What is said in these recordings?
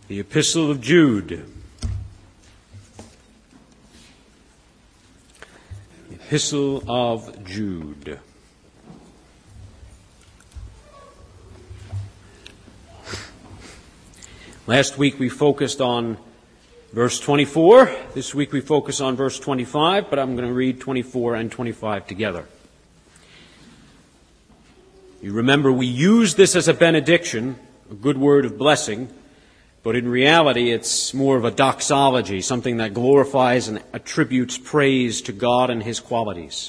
The Epistle of Jude. The Epistle of Jude. Last week we focused on verse 24. This week we focus on verse 25, but I'm going to read 24 and 25 together. You remember we use this as a benediction, a good word of blessing, but in reality it's more of a doxology, something that glorifies and attributes praise to God and His qualities.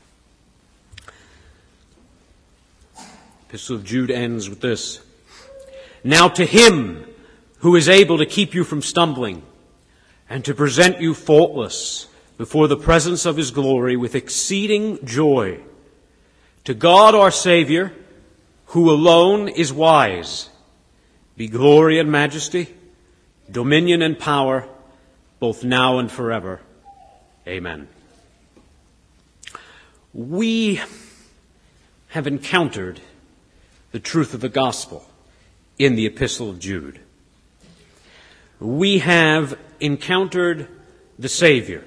Epistle of Jude ends with this. Now to Him who is able to keep you from stumbling and to present you faultless before the presence of His glory with exceeding joy. To God our Savior, who alone is wise, be glory and majesty, dominion and power, both now and forever. Amen. We have encountered the truth of the gospel in the Epistle of Jude. We have encountered the Savior.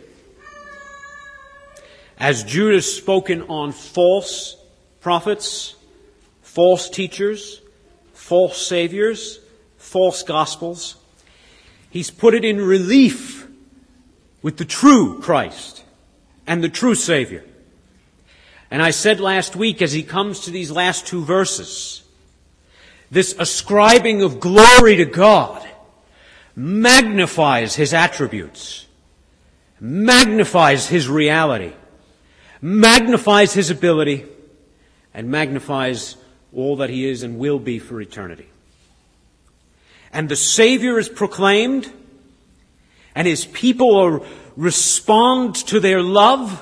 As Jude has spoken on false prophets, false teachers, false saviors, false gospels, he's put it in relief with the true Christ and the true Savior. And I said last week, as he comes to these last two verses, this ascribing of glory to God magnifies His attributes, magnifies His reality, magnifies His ability, and magnifies all that He is and will be for eternity. And the Savior is proclaimed, and His people respond to their love,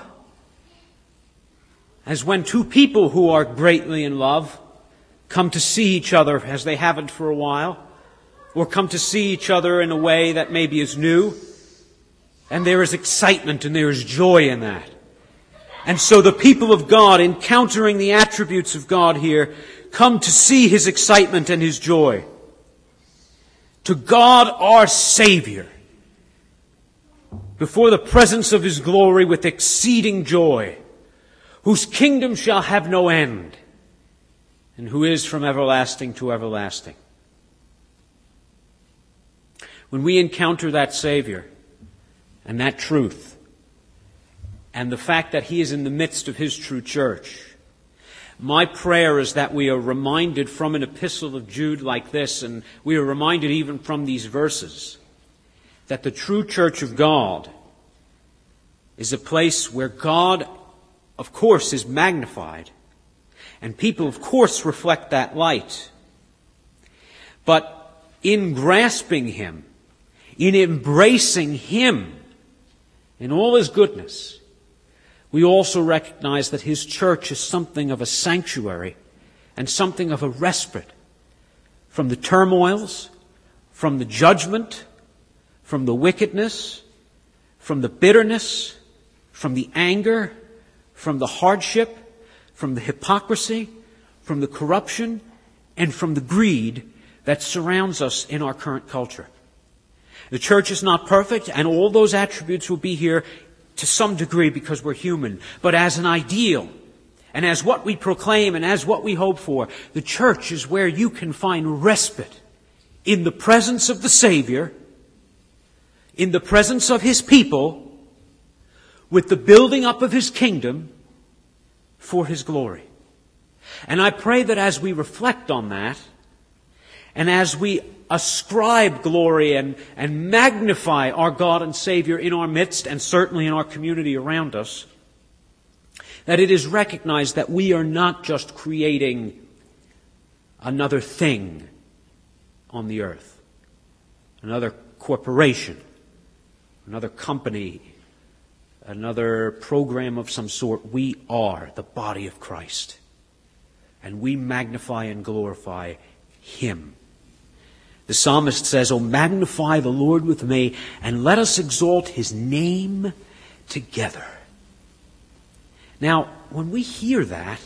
as when two people who are greatly in love come to see each other as they haven't for a while, or come to see each other in a way that maybe is new, and there is excitement and there is joy in that. And so the people of God, encountering the attributes of God here, come to see His excitement and His joy. To God our Savior, before the presence of His glory with exceeding joy, whose kingdom shall have no end, and who is from everlasting to everlasting. When we encounter that Savior and that truth, and the fact that He is in the midst of His true church, my prayer is that we are reminded from an epistle of Jude like this, and we are reminded even from these verses, that the true church of God is a place where God, of course, is magnified, and people, of course, reflect that light. But in grasping Him, in embracing Him in all His goodness, we also recognize that His church is something of a sanctuary and something of a respite from the turmoils, from the judgment, from the wickedness, from the bitterness, from the anger, from the hardship, from the hypocrisy, from the corruption, and from the greed that surrounds us in our current culture. The church is not perfect, and all those attributes will be here to some degree because we're human. But as an ideal, and as what we proclaim, and as what we hope for, the church is where you can find respite in the presence of the Savior, in the presence of His people, with the building up of His kingdom for His glory. And I pray that as we reflect on that, and as we ascribe glory and magnify our God and Savior in our midst, and certainly in our community around us, that it is recognized that we are not just creating another thing on the earth, another corporation, another company, another program of some sort. We are the body of Christ, and we magnify and glorify Him. The psalmist says, "O magnify the Lord with me, and let us exalt His name together." Now, when we hear that,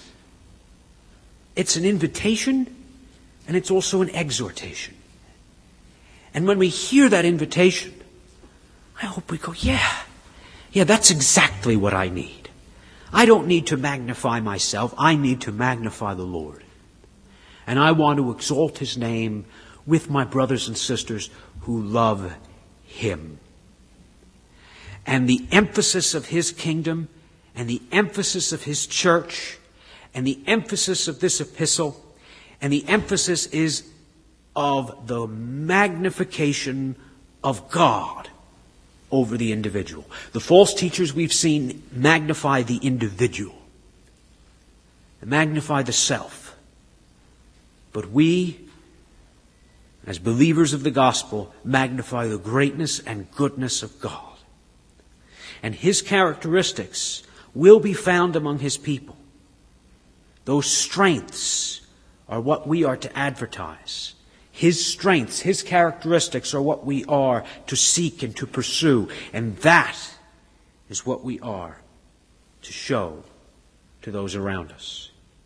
it's an invitation and it's also an exhortation. And when we hear that invitation, I hope we go, yeah, that's exactly what I need. I don't need to magnify myself. I need to magnify the Lord. And I want to exalt His name with my brothers and sisters who love Him. And the emphasis of His kingdom and the emphasis of His church and the emphasis of this epistle and the emphasis is of the magnification of God over the individual. The false teachers we've seen magnify the individual. They magnify the self. But we, as believers of the gospel, magnify the greatness and goodness of God. And His characteristics will be found among His people. Those strengths are what we are to advertise. His strengths, His characteristics are what we are to seek and to pursue. And that is what we are to show to those around us.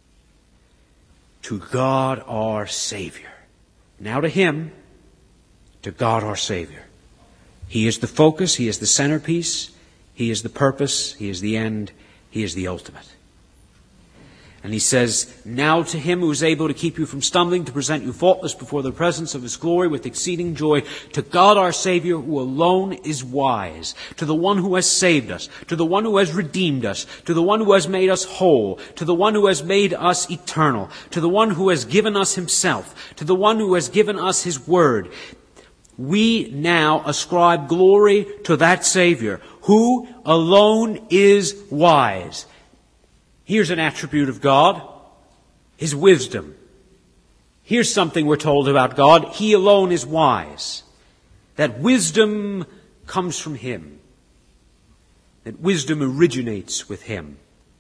To God our Savior. Now to Him, to God our Savior. He is the focus, He is the centerpiece, He is the purpose, He is the end, He is the ultimate. And he says, now to Him who is able to keep you from stumbling, to present you faultless before the presence of His glory with exceeding joy, to God our Savior, who alone is wise, to the one who has saved us, to the one who has redeemed us, to the one who has made us whole, to the one who has made us eternal, to the one who has given us Himself, to the one who has given us His word. We now ascribe glory to that Savior, who alone is wise. Here's an attribute of God, His wisdom. Here's something we're told about God. He alone is wise. That wisdom comes from Him. That wisdom originates with Him.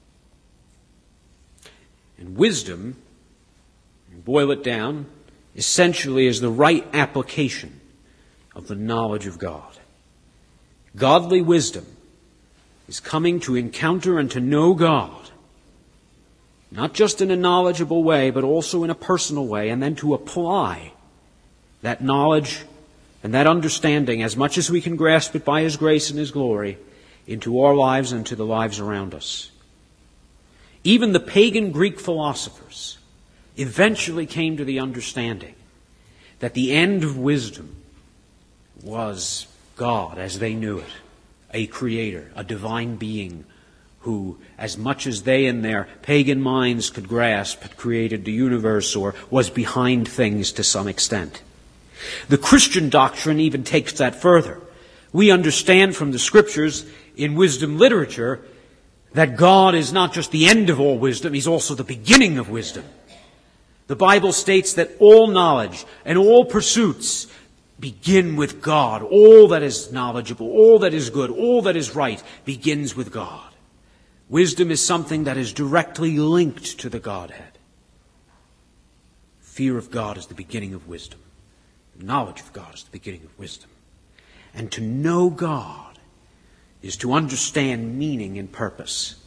And wisdom, boil it down, essentially is the right application of the knowledge of God. Godly wisdom is coming to encounter and to know God. Not just in a knowledgeable way, but also in a personal way, and then to apply that knowledge and that understanding, as much as we can grasp it by His grace and His glory, into our lives and to the lives around us. Even the pagan Greek philosophers eventually came to the understanding that the end of wisdom was God as they knew it, a creator, a divine being, who, as much as they in their pagan minds could grasp, had created the universe or was behind things to some extent. The Christian doctrine even takes that further. We understand from the Scriptures in wisdom literature that God is not just the end of all wisdom, He's also the beginning of wisdom. The Bible states that all knowledge and all pursuits begin with God. All that is knowledgeable, all that is good, all that is right begins with God. Wisdom is something that is directly linked to the Godhead. Fear of God is the beginning of wisdom. Knowledge of God is the beginning of wisdom. And to know God is to understand meaning and purpose.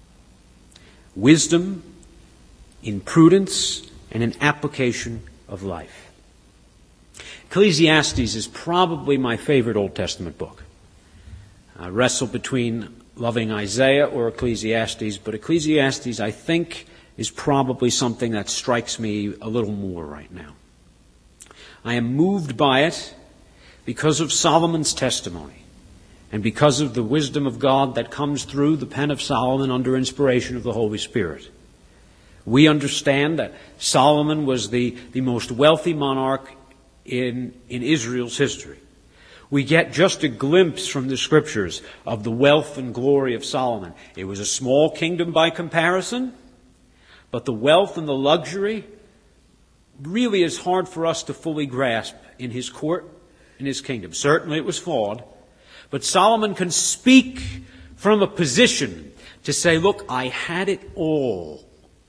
Wisdom in prudence and in application of life. Ecclesiastes is probably my favorite Old Testament book. I wrestle between loving Isaiah or Ecclesiastes, but Ecclesiastes, I think, is probably something that strikes me a little more right now. I am moved by it because of Solomon's testimony and because of the wisdom of God that comes through the pen of Solomon under inspiration of the Holy Spirit. We understand that Solomon was the most wealthy monarch in Israel's history. We get just a glimpse from the Scriptures of the wealth and glory of Solomon. It was a small kingdom by comparison, but the wealth and the luxury really is hard for us to fully grasp in his court, in his kingdom. Certainly it was flawed, but Solomon can speak from a position to say, look, I had it all.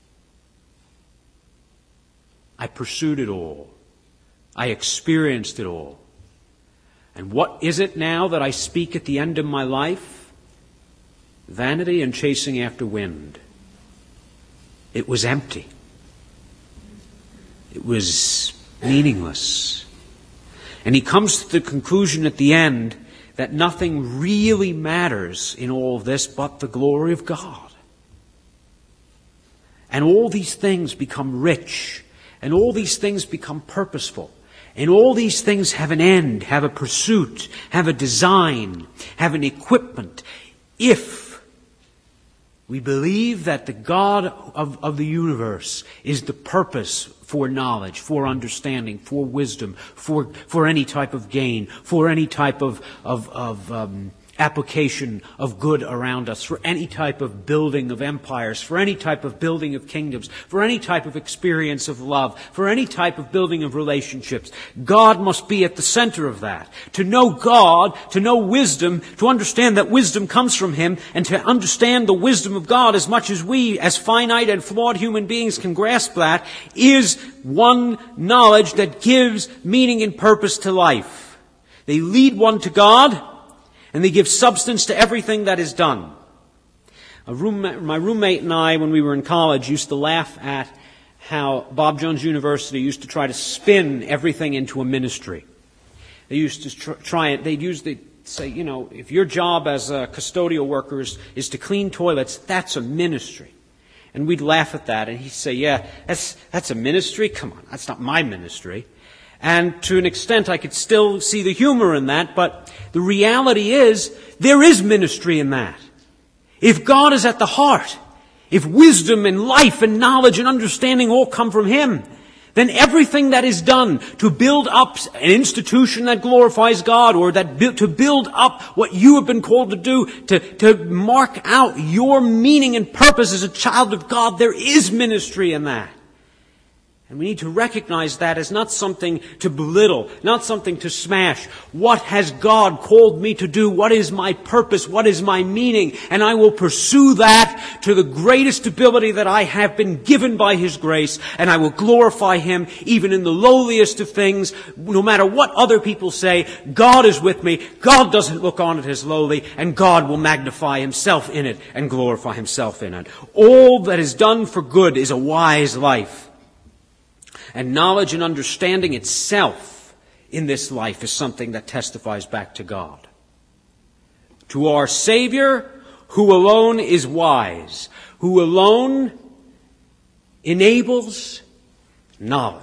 I pursued it all. I experienced it all. And what is it now that I speak at the end of my life? Vanity and chasing after wind. It was empty. It was meaningless. And he comes to the conclusion at the end that nothing really matters in all of this but the glory of God. And all these things become rich, and all these things become purposeful, and all these things have an end, have a pursuit, have a design, have an equipment, if we believe that the God of the universe is the purpose for knowledge, for understanding, for wisdom, for any type of gain, for any type of application of good around us, for any type of building of empires, for any type of building of kingdoms, for any type of experience of love, for any type of building of relationships. God must be at the center of that. To know God, to know wisdom, to understand that wisdom comes from Him, and to understand the wisdom of God as much as we, as finite and flawed human beings, can grasp that, is one knowledge that gives meaning and purpose to life. They lead one to God, and they give substance to everything that is done. My roommate and I, when we were in college, used to laugh at how Bob Jones University used to try to spin everything into a ministry. They used to they'd say, you know, if your job as a custodial worker is to clean toilets, that's a ministry. And we'd laugh at that, and he'd say, yeah, that's a ministry? Come on, that's not my ministry. And to an extent, I could still see the humor in that, but the reality is, there is ministry in that. If God is at the heart, if wisdom and life and knowledge and understanding all come from Him, then everything that is done to build up an institution that glorifies God, or to build up what you have been called to do, to mark out your meaning and purpose as a child of God, there is ministry in that. And we need to recognize that as not something to belittle, not something to smash. What has God called me to do? What is my purpose? What is my meaning? And I will pursue that to the greatest ability that I have been given by His grace. And I will glorify Him even in the lowliest of things. No matter what other people say, God is with me. God doesn't look on it as lowly. And God will magnify Himself in it and glorify Himself in it. All that is done for good is a wise life. And knowledge and understanding itself in this life is something that testifies back to God. To our Savior, who alone is wise, who alone enables knowledge.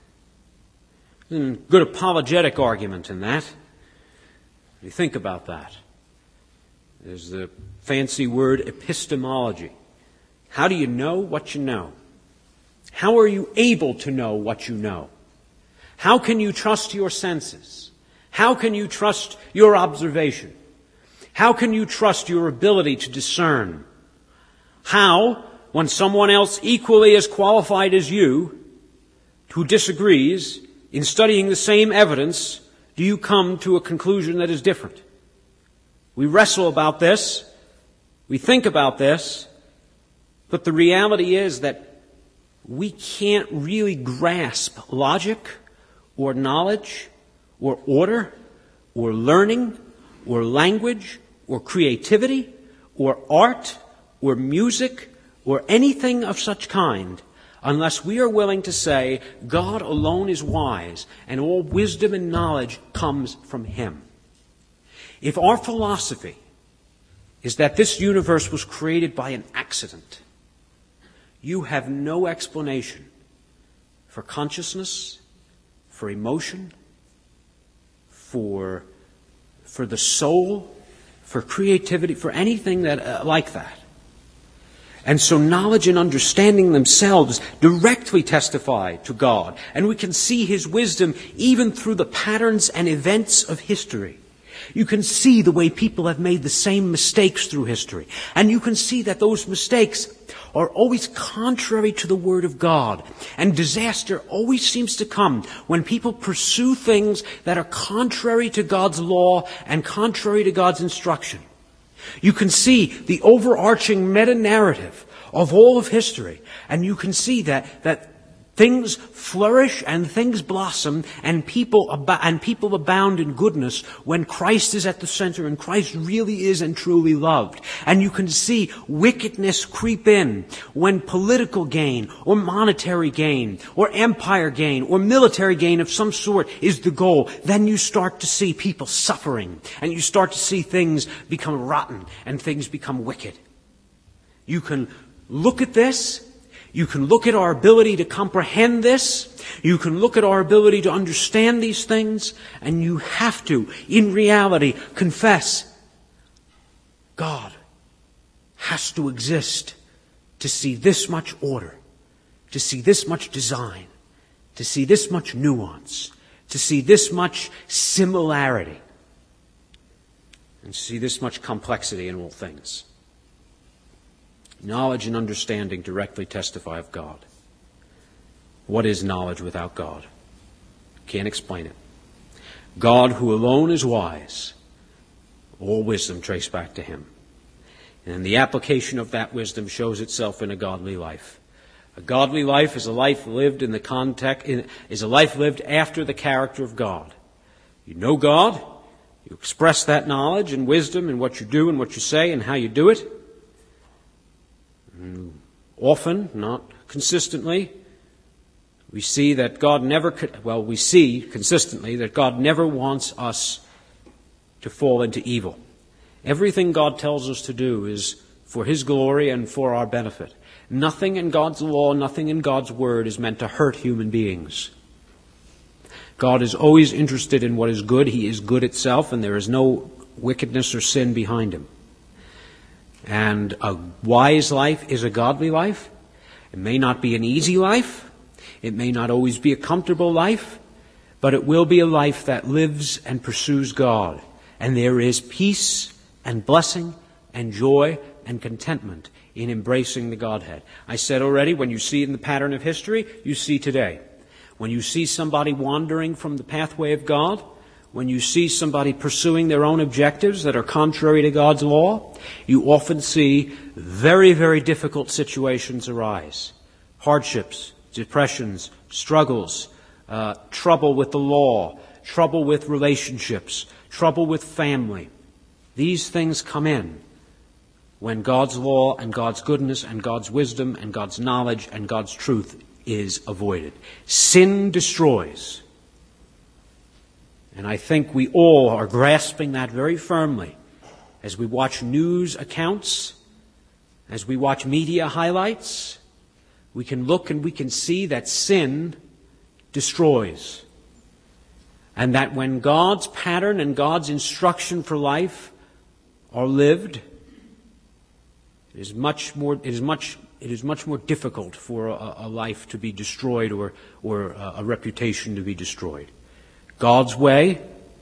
Good apologetic argument in that. You think about that. There's the fancy word epistemology. How do you know what you know? How are you able to know what you know? How can you trust your senses? How can you trust your observation? How can you trust your ability to discern? How, when someone else equally as qualified as you, who disagrees, in studying the same evidence, do you come to a conclusion that is different? We wrestle about this, we think about this, but the reality is that we can't really grasp logic or knowledge or order or learning or language or creativity or art or music or anything of such kind unless we are willing to say God alone is wise and all wisdom and knowledge comes from Him. If our philosophy is that this universe was created by an accident, you have no explanation for consciousness, for emotion, for the soul, for creativity, for anything that like that. And so knowledge and understanding themselves directly testify to God. And we can see His wisdom even through the patterns and events of history. You can see the way people have made the same mistakes through history. And you can see that those mistakes are always contrary to the Word of God. And disaster always seems to come when people pursue things that are contrary to God's law and contrary to God's instruction. You can see the overarching meta-narrative of all of history. And you can see that Things flourish and things blossom and people abound in goodness when Christ is at the center and Christ really is and truly loved. And you can see wickedness creep in when political gain or monetary gain or empire gain or military gain of some sort is the goal. Then you start to see people suffering and you start to see things become rotten and things become wicked. You can look at this. You can look at our ability to comprehend this. You can look at our ability to understand these things. And you have to, in reality, confess God has to exist to see this much order, to see this much design, to see this much nuance, to see this much similarity, and to see this much complexity in all things. Knowledge and understanding directly testify of God. What is knowledge without God? Can't explain it. God, who alone is wise, all wisdom traced back to Him. And the application of that wisdom shows itself in a godly life. A godly life is a life lived is a life lived after the character of God. You know God, you express that knowledge and wisdom in what you do and what you say and how you do it. Often, not consistently, we see that God consistently that God never wants us to fall into evil. Everything God tells us to do is for His glory and for our benefit. Nothing in God's law, nothing in God's word is meant to hurt human beings. God is always interested in what is good. He is good itself, and there is no wickedness or sin behind Him. And a wise life is a godly life. It may not be an easy life. It may not always be a comfortable life. But it will be a life that lives and pursues God. And there is peace and blessing and joy and contentment in embracing the Godhead. I said already, when you see in the pattern of history, you see today. When you see somebody wandering from the pathway of God, when you see somebody pursuing their own objectives that are contrary to God's law, you often see very, very difficult situations arise. Hardships, depressions, struggles, trouble with the law, trouble with relationships, trouble with family. These things come in when God's law and God's goodness and God's wisdom and God's knowledge and God's truth is avoided. Sin destroys. And I think we all are grasping that very firmly as we watch news accounts, as we watch media highlights. We can look and we can see that sin destroys. And that when God's pattern and God's instruction for life are lived, it is much more difficult for a life to be destroyed or a reputation to be destroyed. God's way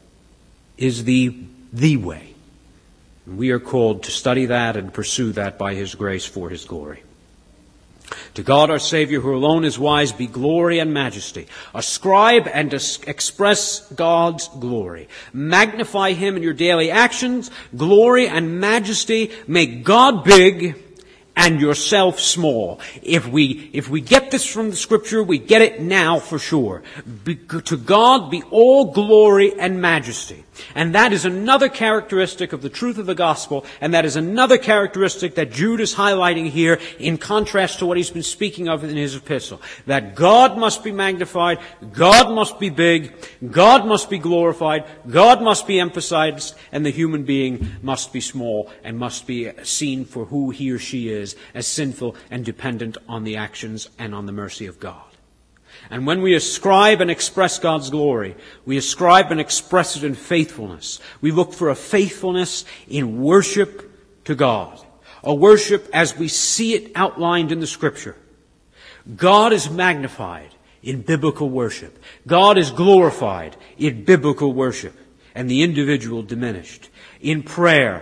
is the way. And we are called to study that and pursue that by His grace for His glory. To God our Savior, who alone is wise, be glory and majesty. Ascribe and express God's glory. Magnify Him in your daily actions. Glory and majesty. Make God big and yourself small. If we get this from the Scripture, we get it now for sure. To God be all glory and majesty. And that is another characteristic of the truth of the gospel, and that is another characteristic that Jude is highlighting here in contrast to what he's been speaking of in his epistle. That God must be magnified, God must be big, God must be glorified, God must be emphasized, and the human being must be small and must be seen for who he or she is, as sinful and dependent on the actions and on the mercy of God. And when we ascribe and express God's glory, we ascribe and express it in faithfulness. We look for a faithfulness in worship to God. A worship as we see it outlined in the Scripture. God is magnified in biblical worship. God is glorified in biblical worship. And the individual diminished. In prayer,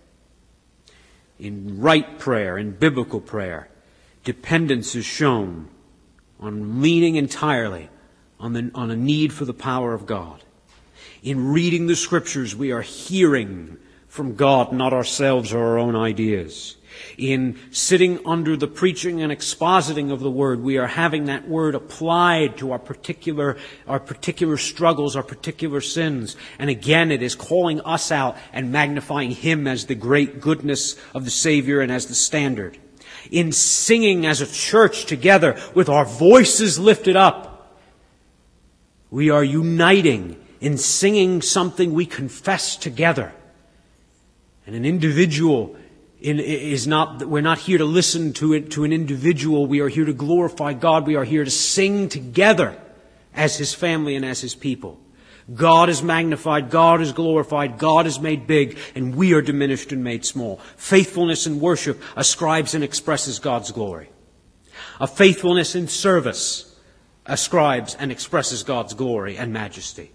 in right prayer, in biblical prayer, dependence is shown on leaning entirely on a need for the power of God. In reading the Scriptures, we are hearing from God, not ourselves or our own ideas. In sitting under the preaching and expositing of the Word, we are having that Word applied to our particular struggles, our particular sins. And again, it is calling us out and magnifying Him as the great goodness of the Savior and as the standard. In singing as a church together with our voices lifted up, we are uniting in singing something we confess together. And an individual we're not here to listen to an individual. We are here to glorify God. We are here to sing together as His family and as His people. God is magnified, God is glorified, God is made big, and we are diminished and made small. Faithfulness in worship ascribes and expresses God's glory. A faithfulness in service ascribes and expresses God's glory and majesty.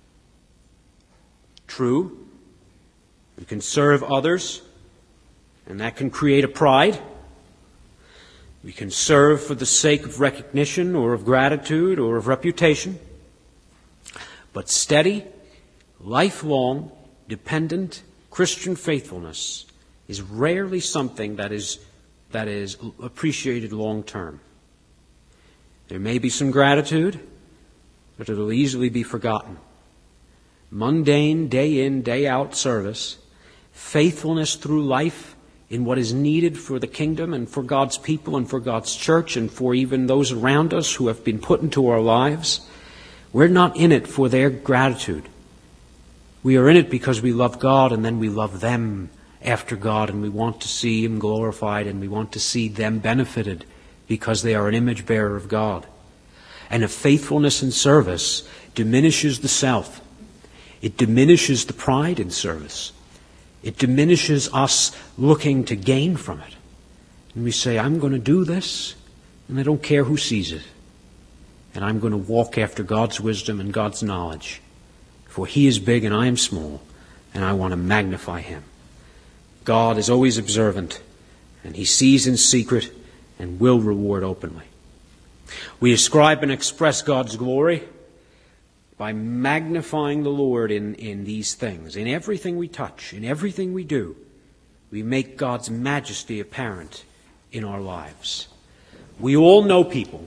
True, we can serve others, and that can create a pride. We can serve for the sake of recognition or of gratitude or of reputation. But steady, lifelong, dependent Christian faithfulness is rarely something that is appreciated long term. There may be some gratitude, but it will easily be forgotten. Mundane, day in, day out service, faithfulness through life in what is needed for the kingdom and for God's people and for God's church and for even those around us who have been put into our lives. We're not in it for their gratitude. We are in it because we love God, and then we love them after God, and we want to see Him glorified, and we want to see them benefited because they are an image bearer of God. And a faithfulness in service diminishes the self. It diminishes the pride in service. It diminishes us looking to gain from it. And we say, I'm going to do this, and I don't care who sees it. And I'm going to walk after God's wisdom and God's knowledge. For He is big and I am small, and I want to magnify Him. God is always observant, and He sees in secret and will reward openly. We ascribe and express God's glory by magnifying the Lord in these things. In everything we touch, in everything we do, we make God's majesty apparent in our lives. We all know people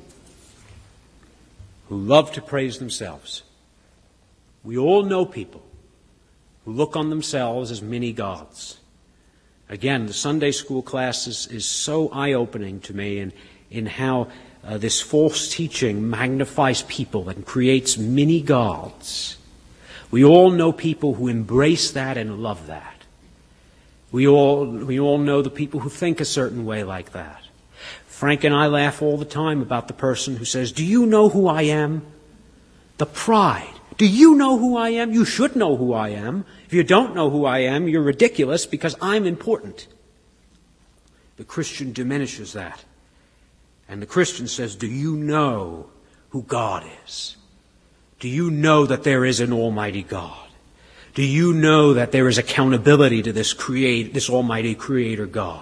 who love to praise themselves. We all know people who look on themselves as mini gods. Again, the Sunday school class is so eye-opening to me in how this false teaching magnifies people and creates mini gods. We all know people who embrace that and love that. We all know the people who think a certain way like that. Frank and I laugh all the time about the person who says, do you know who I am? The pride. Do you know who I am? You should know who I am. If you don't know who I am, you're ridiculous because I'm important. The Christian diminishes that. And the Christian says, do you know who God is? Do you know that there is an almighty God? Do you know that there is accountability to this almighty creator God?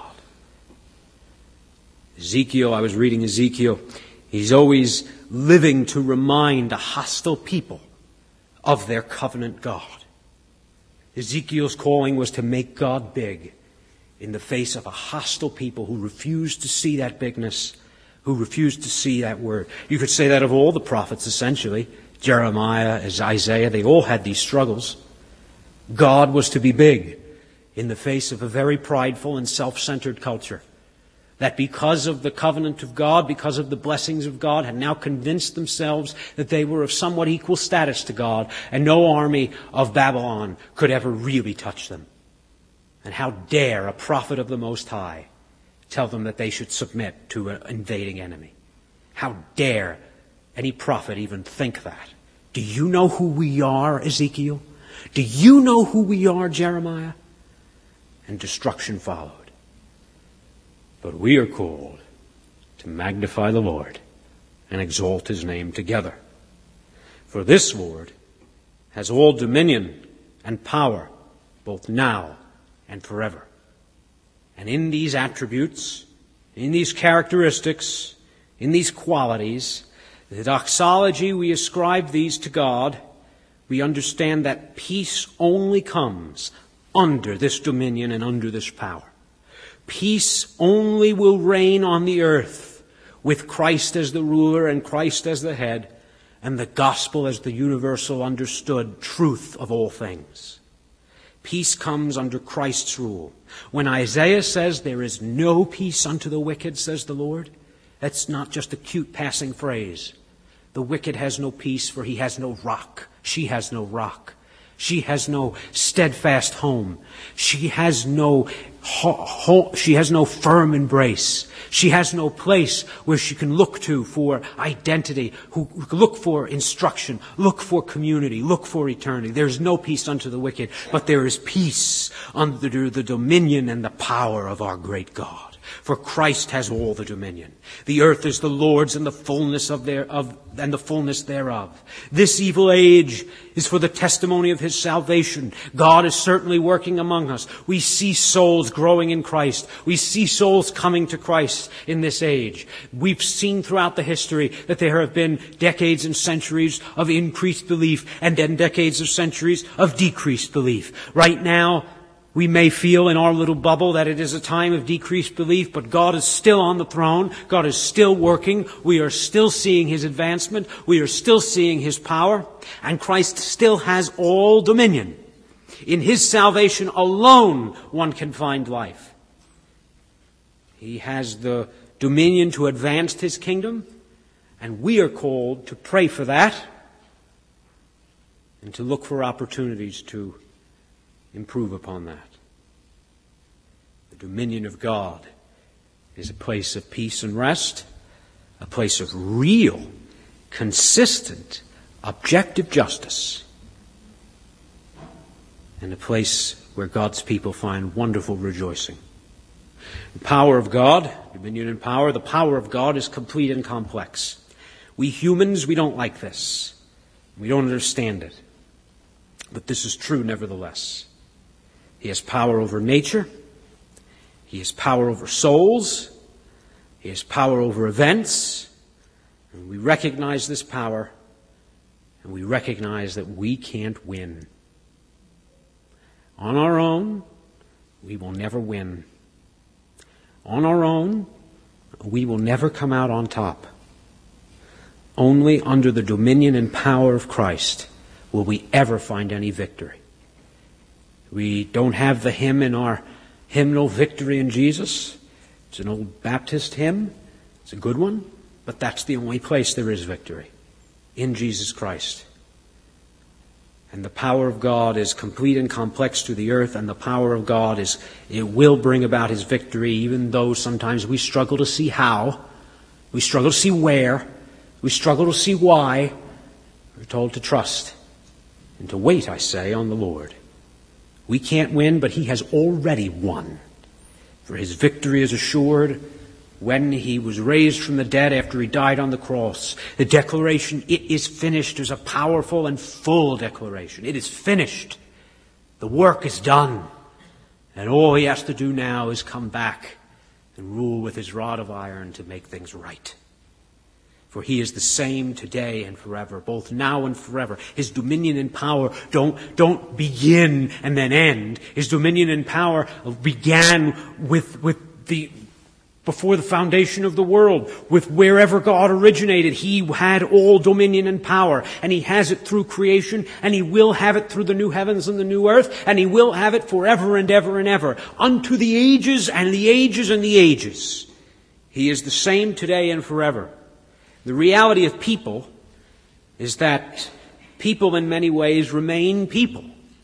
Ezekiel, I was reading Ezekiel, he's always living to remind a hostile people of their covenant God. Ezekiel's calling was to make God big in the face of a hostile people who refused to see that bigness, who refused to see that word. You could say that of all the prophets, essentially. Jeremiah, Isaiah, they all had these struggles. God was to be big in the face of a very prideful and self-centered culture that because of the covenant of God, because of the blessings of God, had now convinced themselves that they were of somewhat equal status to God, and no army of Babylon could ever really touch them. And how dare a prophet of the Most High tell them that they should submit to an invading enemy? How dare any prophet even think that? Do you know who we are, Ezekiel? Do you know who we are, Jeremiah? And destruction followed. But we are called to magnify the Lord and exalt His name together. For this Lord has all dominion and power, both now and forever. And in these attributes, in these characteristics, in these qualities, the doxology we ascribe these to God, we understand that peace only comes under this dominion and under this power. Peace only will reign on the earth with Christ as the ruler and Christ as the head, and the gospel as the universal understood truth of all things. Peace comes under Christ's rule. When Isaiah says there is no peace unto the wicked, says the Lord, that's not just a cute passing phrase. The wicked has no peace, for he has no rock. She has no rock. She has no steadfast home. She has no firm embrace. She has no place where she can look to for identity, look for instruction, look for community, look for eternity. There is no peace unto the wicked, but there is peace under the dominion and the power of our great God. For Christ has all the dominion. The earth is the Lord's and the fullness thereof. This evil age is for the testimony of His salvation. God is certainly working among us. We see souls growing in Christ. We see souls coming to Christ in this age. We've seen throughout the history that there have been decades and centuries of increased belief and then decades of centuries of decreased belief. Right now, we may feel in our little bubble that it is a time of decreased belief, but God is still on the throne. God is still working. We are still seeing His advancement. We are still seeing His power. And Christ still has all dominion. In His salvation alone one can find life. He has the dominion to advance His kingdom, and we are called to pray for that and to look for opportunities to improve upon that. The dominion of God is a place of peace and rest, a place of real, consistent, objective justice, and a place where God's people find wonderful rejoicing. The power of God, dominion and power, the power of God is complete and complex. We humans, we don't like this. We don't understand it. But this is true nevertheless. He has power over nature. He has power over souls. He has power over events. And we recognize this power, and we recognize that we can't win. On our own, we will never win. On our own, we will never come out on top. Only under the dominion and power of Christ will we ever find any victory. We don't have the hymn in our hymnal, Victory in Jesus. It's an old Baptist hymn. It's a good one, but that's the only place there is victory, in Jesus Christ. And the power of God is complete and complex to the earth, and the power of God it will bring about His victory, even though sometimes we struggle to see how, we struggle to see where, we struggle to see why. We're told to trust and to wait, I say, on the Lord. We can't win, but He has already won. For His victory is assured when He was raised from the dead after He died on the cross. The declaration, "It is finished," is a powerful and full declaration. It is finished. The work is done. And all He has to do now is come back and rule with His rod of iron to make things right. For He is the same today and forever, both now and forever. His dominion and power don't begin and then end. His dominion and power began before the foundation of the world, with wherever God originated. He had all dominion and power, and He has it through creation, and He will have it through the new heavens and the new earth, and He will have it forever and ever and ever, unto the ages and the ages and the ages. He is the same today and forever. The reality of people is that people in many ways remain people.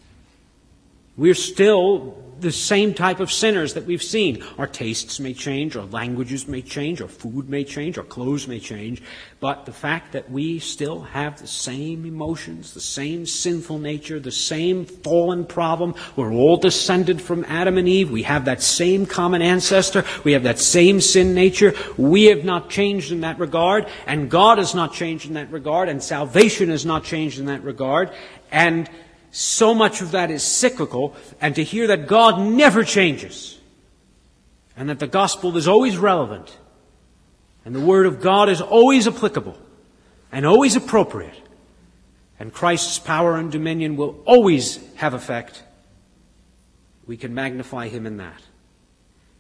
We're still the same type of sinners that we've seen. Our tastes may change, our languages may change, our food may change, our clothes may change, but the fact that we still have the same emotions, the same sinful nature, the same fallen problem, we're all descended from Adam and Eve, we have that same common ancestor, we have that same sin nature, we have not changed in that regard, and God has not changed in that regard, and salvation has not changed in that regard, and so much of that is cyclical, and to hear that God never changes, and that the gospel is always relevant, and the word of God is always applicable, and always appropriate, and Christ's power and dominion will always have effect, we can magnify Him in that.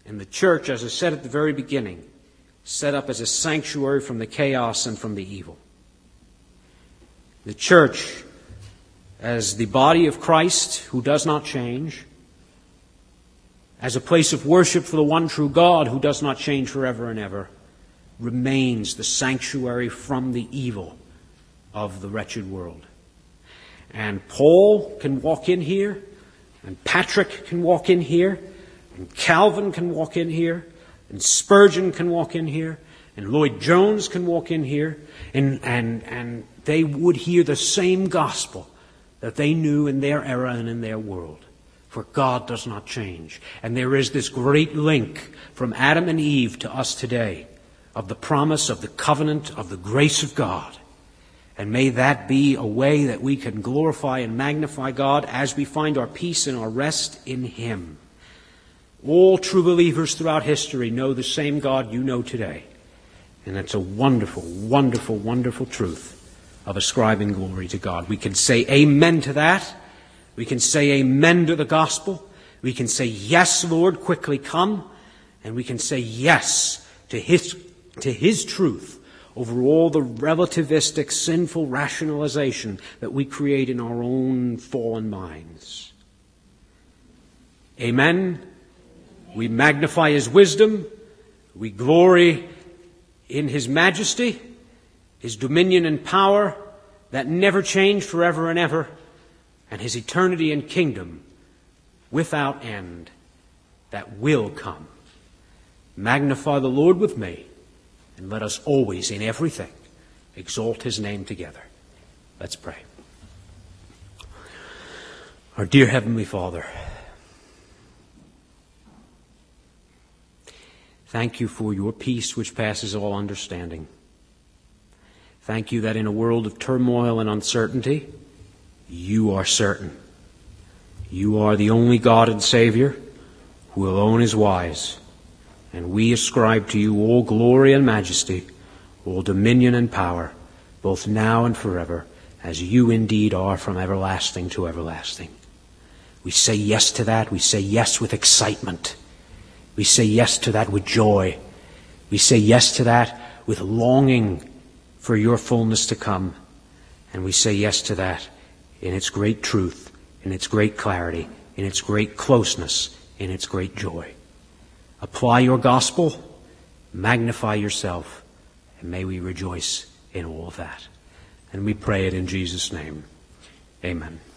And the church, as I said at the very beginning, set up as a sanctuary from the chaos and from the evil. The church, as the body of Christ who does not change, as a place of worship for the one true God who does not change forever and ever, remains the sanctuary from the evil of the wretched world. And Paul can walk in here, and Patrick can walk in here, and Calvin can walk in here, and Spurgeon can walk in here, and Lloyd Jones can walk in here, and they would hear the same gospel that they knew in their era and in their world. For God does not change. And there is this great link from Adam and Eve to us today of the promise of the covenant of the grace of God. And may that be a way that we can glorify and magnify God as we find our peace and our rest in Him. All true believers throughout history know the same God you know today. And it's a wonderful, wonderful, wonderful truth of ascribing glory to God. We can say amen to that. We can say amen to the gospel. We can say, yes, Lord, quickly come. And we can say yes to His truth over all the relativistic, sinful rationalization that we create in our own fallen minds. Amen. We magnify His wisdom. We glory in His majesty, His dominion and power that never change forever and ever, and His eternity and kingdom without end that will come. Magnify the Lord with me, and let us always in everything exalt His name together. Let's pray. Our dear Heavenly Father, thank You for Your peace which passes all understanding. Thank You that in a world of turmoil and uncertainty, You are certain. You are the only God and Savior who alone is wise. And we ascribe to You all glory and majesty, all dominion and power, both now and forever, as You indeed are from everlasting to everlasting. We say yes to that. We say yes with excitement. We say yes to that with joy. We say yes to that with longing for Your fullness to come. And we say yes to that in its great truth, in its great clarity, in its great closeness, in its great joy. Apply Your gospel, magnify Yourself, and may we rejoice in all of that. And we pray it in Jesus' name. Amen.